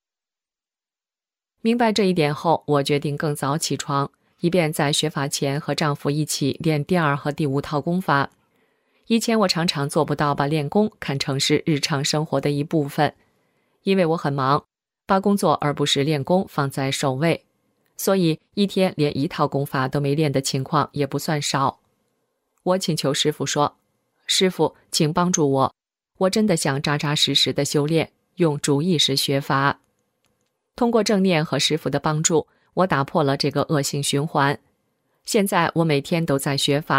明白这一点后，我决定更早起床，以便在学法前和丈夫一起练第2和第5套功法。以前我常常做不到把练功看成是日常生活的一部分，因为我很忙，把工作而不是练功放在首位，所以一天连1套功法都没练的情况也不算少。我请求师父说，师父，请帮助我，我真的想扎扎实实的修炼，用主意识学法。通过正念和师父的帮助，我打破了这个恶性循环。现在我每天都在学法，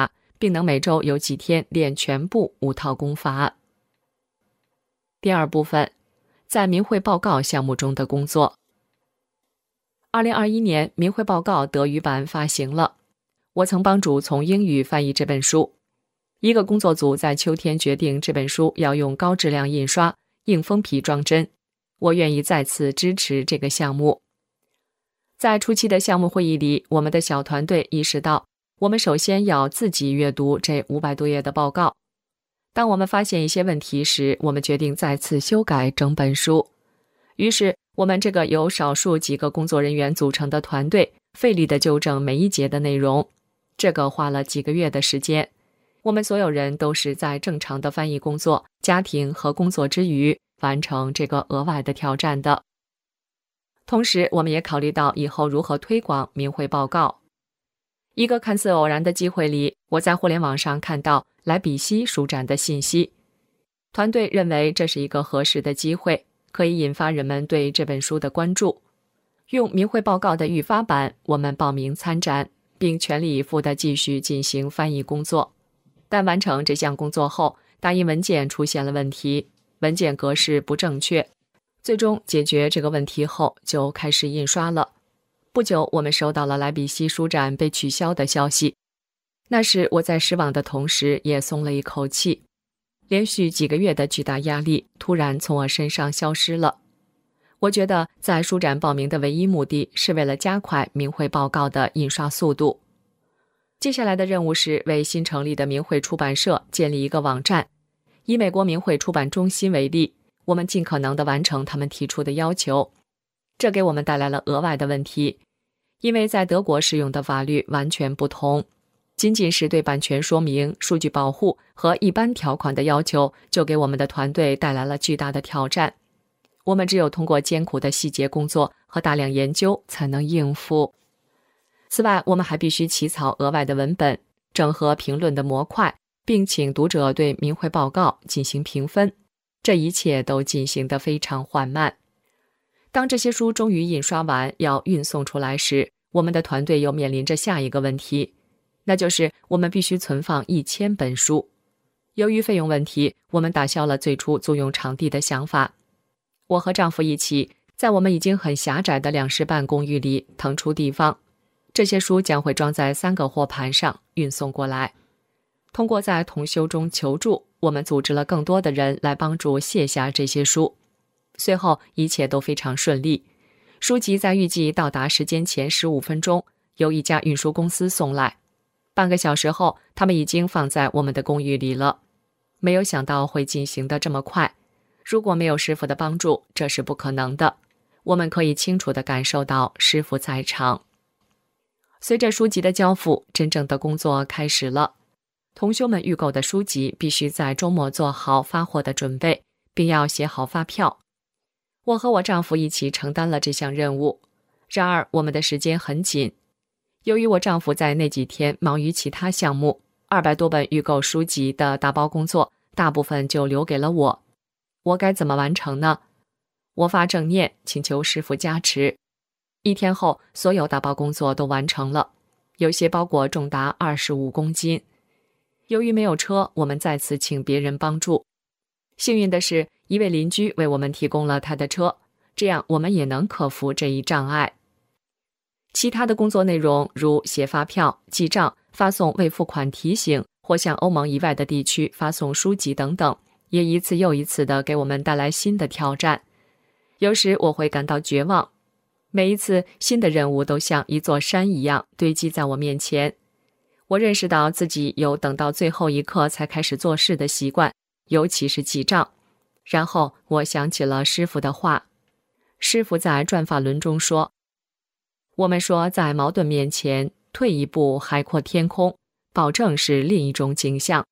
并能每周有几天练全部5套功法。第二部分，在明会报告项目中的工作。2021年明会报告德语版发行了，我曾帮助从英语翻译这本书。一个工作组在秋天决定这本书要用高质量印刷，硬封皮装帧。我愿意再次支持这个项目。在初期的项目会议里，我们的小团队意识到，我们首先要自己阅读这500多页的报告。当我们发现一些问题时，我们决定再次修改整本书。于是，我们这个由少数几个工作人员组成的团队，费力地纠正每一节的内容。这个花了几个月的时间。我们所有人都是在正常的翻译工作、家庭和工作之余，完成这个额外的挑战的。同时，我们也考虑到以后如何推广明会报告。一个看似偶然的机会里，我在互联网上看到莱比锡书展的信息。团队认为这是一个合适的机会，可以引发人们对这本书的关注。用明会报告的预发版，我们报名参展，并全力以赴地继续进行翻译工作。但完成这项工作后，打印文件出现了问题，文件格式不正确。最终解决这个问题后，就开始印刷了。不久，我们收到了莱比锡书展被取消的消息。那时我在失望的同时，也松了一口气。连续几个月的巨大压力突然从我身上消失了。我觉得在书展报名的唯一目的是为了加快明会报告的印刷速度。接下来的任务是为新成立的明会出版社建立一个网站。以美国明会出版中心为例，我们尽可能地完成他们提出的要求。这给我们带来了额外的问题，因为在德国适用的法律完全不同。仅仅是对版权说明、数据保护和一般条款的要求，就给我们的团队带来了巨大的挑战。我们只有通过艰苦的细节工作和大量研究才能应付。此外，我们还必须起草额外的文本，整合评论的模块，并请读者对明会报告进行评分。这一切都进行得非常缓慢。当这些书终于印刷完，要运送出来时，我们的团队又面临着下一个问题，那就是我们必须存放1000本书。由于费用问题，我们打消了最初租用场地的想法。我和丈夫一起，在我们已经很狭窄的2室半公寓里腾出地方。这些书将会装在3个货盘上运送过来。通过在同修中求助，我们组织了更多的人来帮助卸下这些书。随后一切都非常顺利，书籍在预计到达时间前15分钟由一家运输公司送来。半个小时后，他们已经放在我们的公寓里了。没有想到会进行得这么快。如果没有师傅的帮助，这是不可能的。我们可以清楚地感受到师傅在场。随着书籍的交付，真正的工作开始了。同修们预购的书籍必须在周末做好发货的准备，并要写好发票。我和我丈夫一起承担了这项任务。然而，我们的时间很紧。由于我丈夫在那几天忙于其他项目，200多本预购书籍的打包工作，大部分就留给了我。我该怎么完成呢？我发正念，请求师傅加持。1天后，所有打包工作都完成了，有些包裹重达25公斤。由于没有车，我们再次请别人帮助。幸运的是，一位邻居为我们提供了他的车，这样我们也能克服这一障碍。其他的工作内容如写发票、记账、发送未付款提醒或向欧盟以外的地区发送书籍等等，也一次又一次地给我们带来新的挑战。有时我会感到绝望，每一次新的任务都像一座山一样堆积在我面前。我认识到自己有等到最后一刻才开始做事的习惯，尤其是记账。然后我想起了师傅的话。师傅在转法轮中说，我们说在矛盾面前退一步海阔天空，保证是另一种景象。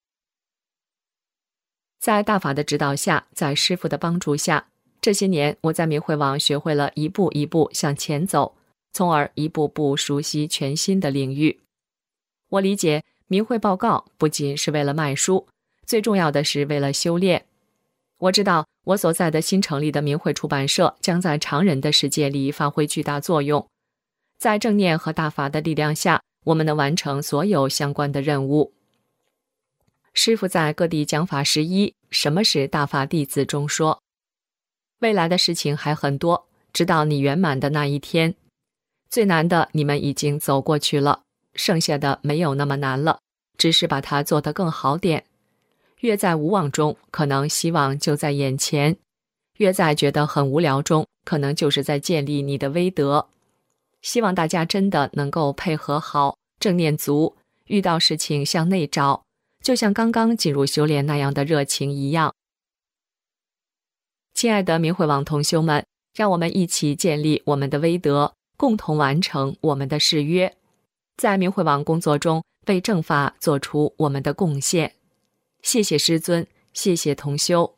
在大法的指导下，在师傅的帮助下，这些年我在明慧网学会了一步一步向前走，从而一步步熟悉全新的领域。我理解明慧报告不仅是为了卖书，最重要的是为了修炼。我知道我所在的新成立的明慧出版社将在常人的世界里发挥巨大作用。在正念和大法的力量下，我们能完成所有相关的任务。 师父在各地讲法11什么是大法弟子中说，未来的事情还很多，直到你圆满的那一天，最难的你们已经走过去了，剩下的没有那么难了，只是把它做得更好点。越在无望中，可能希望就在眼前；越在觉得很无聊中，可能就是在建立你的威德。希望大家真的能够配合好，正念足，遇到事情向内找，就像刚刚进入修炼那样的热情一样。亲爱的明慧网同修们，让我们一起建立我们的威德，共同完成我们的誓约，在明慧网工作中为正法做出我们的贡献。谢谢师尊，谢谢同修。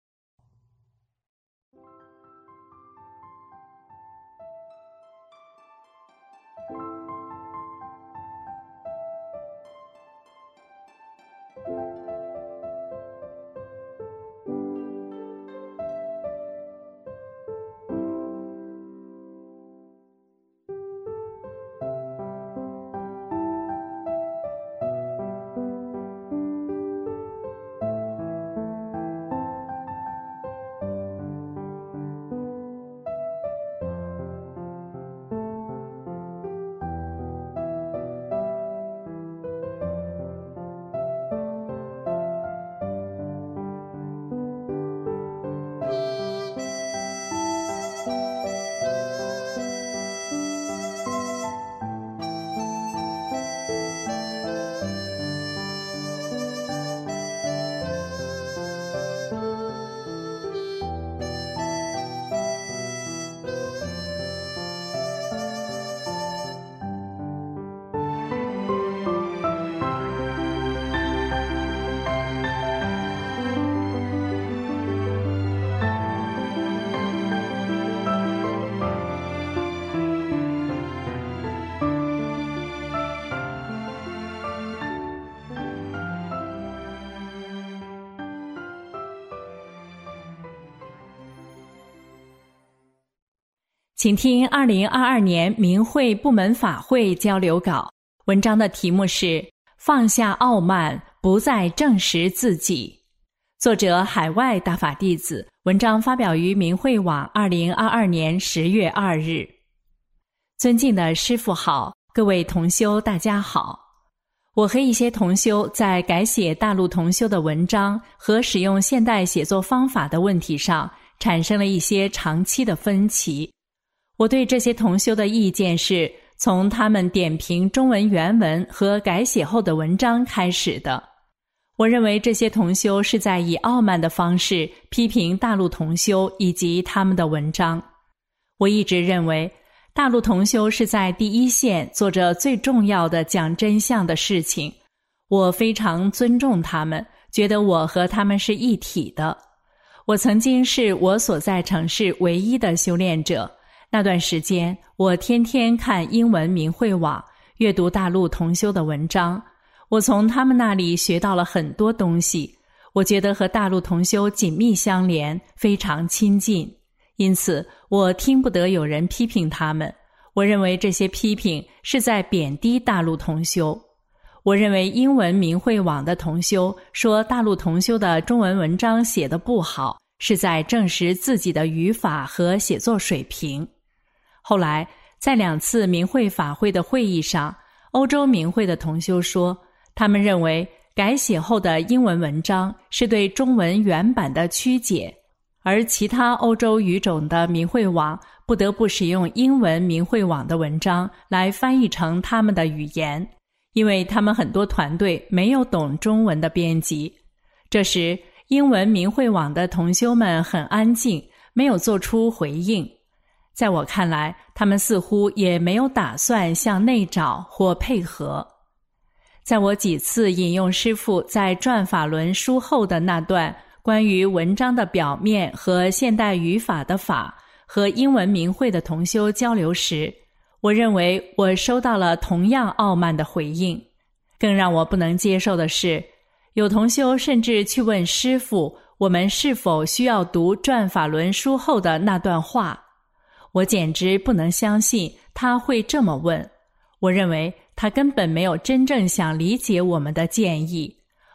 请听2022年明慧部门法会交流稿，文章的题目是放下傲慢，不再证实自己。作者海外大法弟子，文章发表于明慧网2022年10月2日。尊敬的师父好，各位同修大家好。我和一些同修在改写大陆同修的文章和使用现代写作方法的问题上产生了一些长期的分歧。我对这些同修的意见是从他们点评中文原文和改写后的文章开始的。我认为这些同修是在以傲慢的方式批评大陆同修以及他们的文章。我一直认为大陆同修是在第一线做着最重要的讲真相的事情，我非常尊重他们，觉得我和他们是一体的。我曾经是我所在城市唯一的修炼者，那段时间我天天看英文明慧网，阅读大陆同修的文章，我从他们那里学到了很多东西，我觉得和大陆同修紧密相连，非常亲近，因此我听不得有人批评他们。我认为这些批评是在贬低大陆同修。我认为英文明慧网的同修说大陆同修的中文文章写得不好，是在证实自己的语法和写作水平。后来在2次明慧法会的会议上，欧洲明慧的同修说，他们认为改写后的英文文章是对中文原版的曲解，而其他欧洲语种的明慧网不得不使用英文明慧网的文章来翻译成他们的语言，因为他们很多团队没有懂中文的编辑。这时英文明慧网的同修们很安静，没有做出回应。在我看来，他们似乎也没有打算向内找或配合。在我几次引用师父在转法轮书后的那段关于文章的表面和现代语法的法和英文明慧的同修交流时，我认为我收到了同样傲慢的回应。更让我不能接受的是，有同修甚至去问师父，我们是否需要读转法轮书后的那段话。我简直不能相信他会这么问。我认为他根本没有真正想理解我们的建议。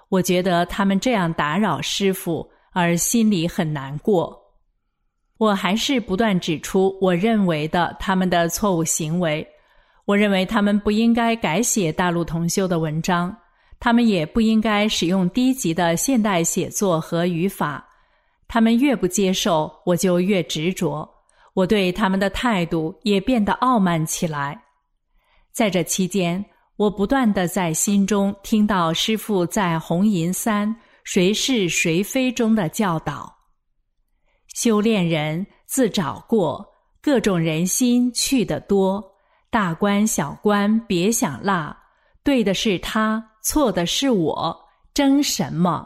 我觉得他们这样打扰师父，而心里很难过。我还是不断指出我认为的他们的错误行为。我认为他们不应该改写大陆同修的文章，他们也不应该使用低级的现代写作和语法。他们越不接受，我就越执着。我对他们的态度也变得傲慢起来。在这期间，我不断地在心中听到师父在红银三谁是谁非中的教导：修炼人自找过，各种人心去得多，大官小官别想落，对的是他，错的是我，争什么？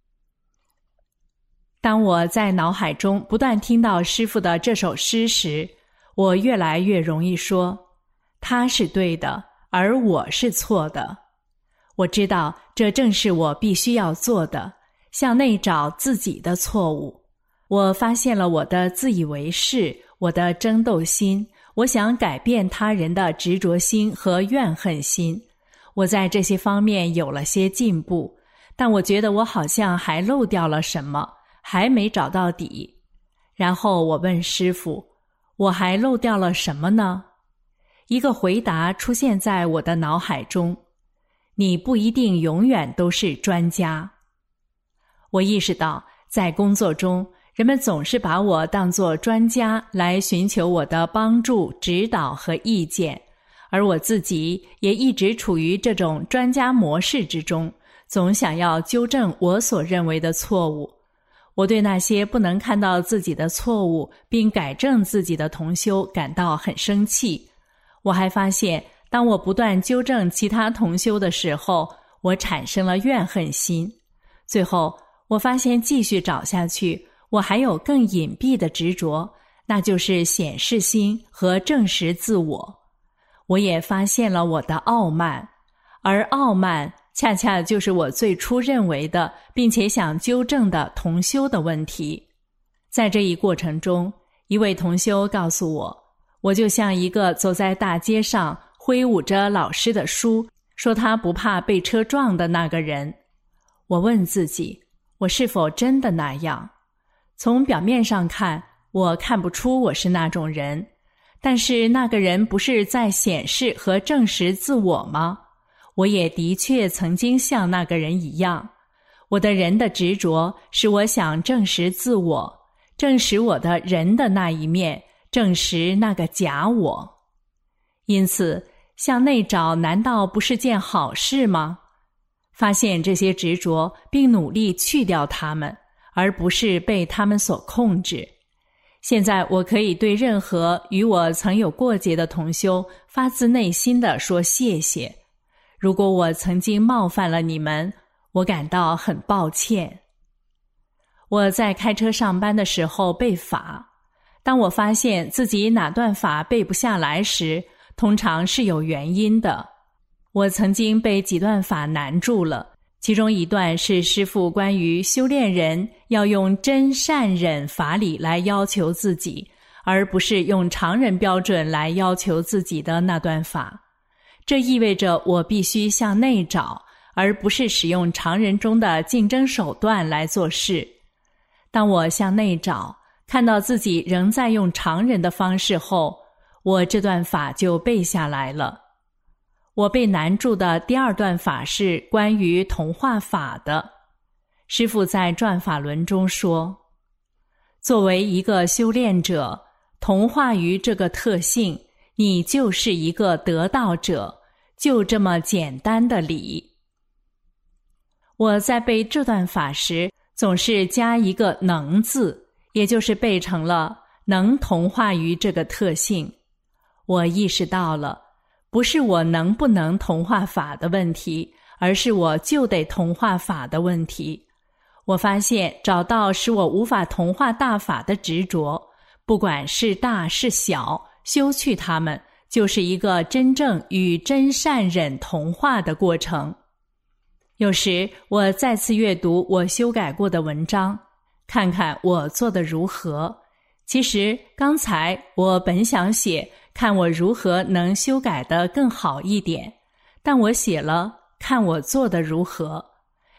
当我在脑海中不断听到师父的这首诗时，我越来越容易说，他是对的，而我是错的。我知道这正是我必须要做的，向内找自己的错误。我发现了我的自以为是，我的争斗心，我想改变他人的执着心和怨恨心。我在这些方面有了些进步，但我觉得我好像还漏掉了什么，还没找到底。然后我问师父，我还漏掉了什么呢？一个回答出现在我的脑海中：你不一定永远都是专家。我意识到，在工作中，人们总是把我当作专家来寻求我的帮助、指导和意见，而我自己也一直处于这种专家模式之中，总想要纠正我所认为的错误。我对那些不能看到自己的错误并改正自己的同修感到很生气。我还发现，当我不断纠正其他同修的时候，我产生了怨恨心。最后，我发现继续找下去，我还有更隐蔽的执着，那就是显示心和证实自我。我也发现了我的傲慢，而傲慢恰恰就是我最初认为的，并且想纠正的同修的问题。在这一过程中，一位同修告诉我，我就像一个走在大街上挥舞着老师的书，说他不怕被车撞的那个人。我问自己，我是否真的那样？从表面上看，我看不出我是那种人，但是那个人不是在显示和证实自我吗？我也的确曾经像那个人一样。我的人的执着使我想证实自我，证实我的人的那一面，证实那个假我。因此，向内找难道不是件好事吗？发现这些执着，并努力去掉它们，而不是被他们所控制。现在我可以对任何与我曾有过节的同修发自内心地说谢谢。如果我曾经冒犯了你们，我感到很抱歉。我在开车上班的时候背法，当我发现自己哪段法背不下来时，通常是有原因的。我曾经被几段法难住了，其中一段是师父关于修炼人要用真善忍法理来要求自己，而不是用常人标准来要求自己的那段法。这意味着我必须向内找，而不是使用常人中的竞争手段来做事。当我向内找，看到自己仍在用常人的方式后，我这段法就背下来了。我被难住的第二段法是关于同化法的。师父在转法轮中说，作为一个修炼者，同化于这个特性，你就是一个得道者，就这么简单的理。我在背这段法时，总是加一个能字，也就是背成了能同化于这个特性。我意识到了，不是我能不能同化法的问题，而是我就得同化法的问题。我发现找到使我无法同化大法的执着，不管是大是小，修去它们，就是一个真正与真善忍同化的过程。有时我再次阅读我修改过的文章，看看我做得如何。其实刚才我本想写看我如何能修改得更好一点，但我写了看我做得如何。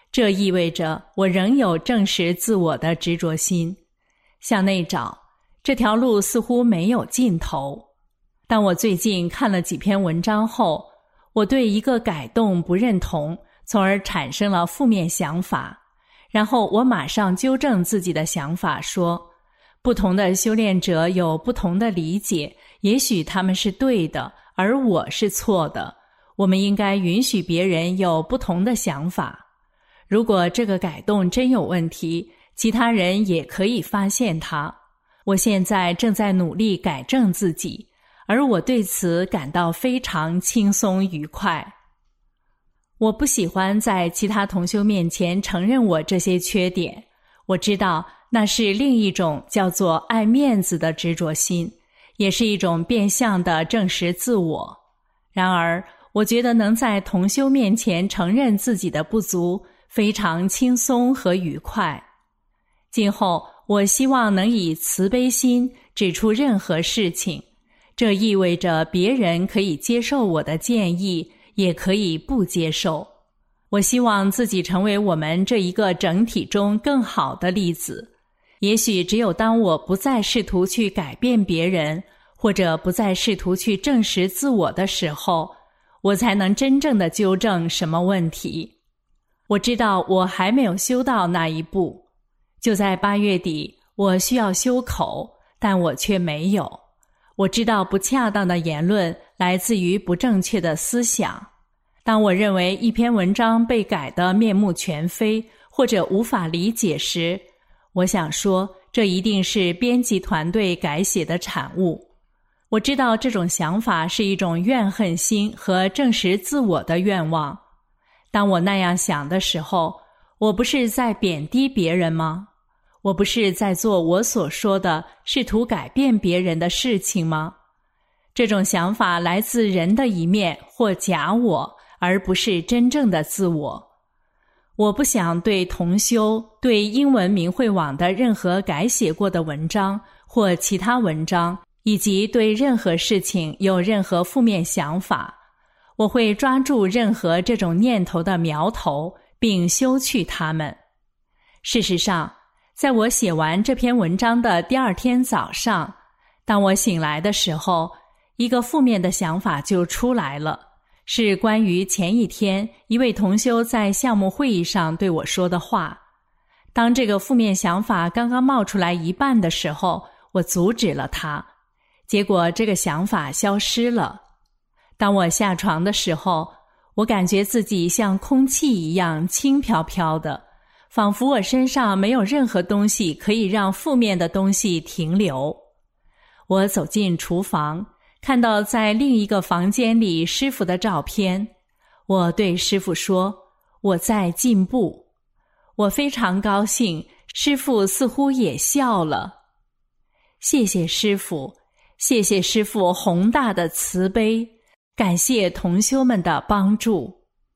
这意味着我仍有证实自我的执着心。向内找，这条路似乎没有尽头。当我最近看了几篇文章后，我对一个改动不认同，从而产生了负面想法。然后我马上纠正自己的想法，说不同的修炼者有不同的理解，也许他们是对的，而我是错的。我们应该允许别人有不同的想法。如果这个改动真有问题，其他人也可以发现它。我现在正在努力改正自己，而我对此感到非常轻松愉快。我不喜欢在其他同修面前承认我这些缺点，我知道那是另一种叫做爱面子的执着心，也是一种变相的证实自我。然而，我觉得能在同修面前承认自己的不足，非常轻松和愉快。今后，我希望能以慈悲心指出任何事情，这意味着别人可以接受我的建议，也可以不接受。我希望自己成为我们这一个整体中更好的例子。也许只有当我不再试图去改变别人，或者不再试图去证实自我的时候，我才能真正的纠正什么问题。我知道我还没有修到那一步。就在8月底，我需要修口，但我却没有。我知道不恰当的言论来自于不正确的思想。当我认为一篇文章被改得面目全非，或者无法理解时，我想说，这一定是编辑团队改写的产物。我知道这种想法是一种怨恨心和证实自我的愿望。当我那样想的时候，我不是在贬低别人吗？我不是在做我所说的试图改变别人的事情吗？这种想法来自人的一面或假我，而不是真正的自我。我不想对同修、对英文明慧网的任何改写过的文章或其他文章，以及对任何事情有任何负面想法。我会抓住任何这种念头的苗头，并修去它们。事实上，在我写完这篇文章的第2天早上，当我醒来的时候，一个负面的想法就出来了，是关于前一天一位同修在项目会议上对我说的话。当这个负面想法刚刚冒出来一半的时候，我阻止了它，结果这个想法消失了。当我下床的时候，我感觉自己像空气一样轻飘飘的，仿佛我身上没有任何东西可以让负面的东西停留。我走进厨房，看到在另一个房间里师父的照片。我对师父说，我在进步。我非常高兴，师父似乎也笑了。谢谢师父，谢谢师父宏大的慈悲，感谢同修们的帮助。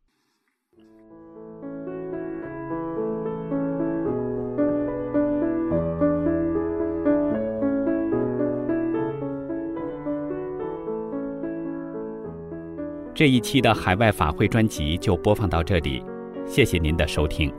这一期的海外法会专辑就播放到这里，谢谢您的收听。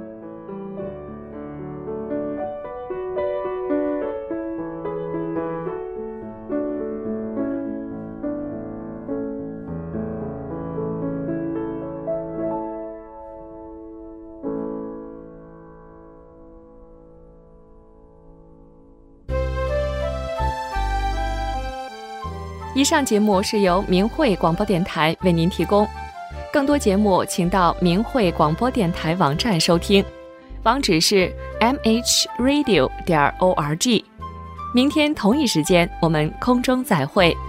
以上节目是由明慧广播电台为您提供，更多节目请到明慧广播电台网站收听，网址是 mhradio.org。明天同一时间我们空中再会。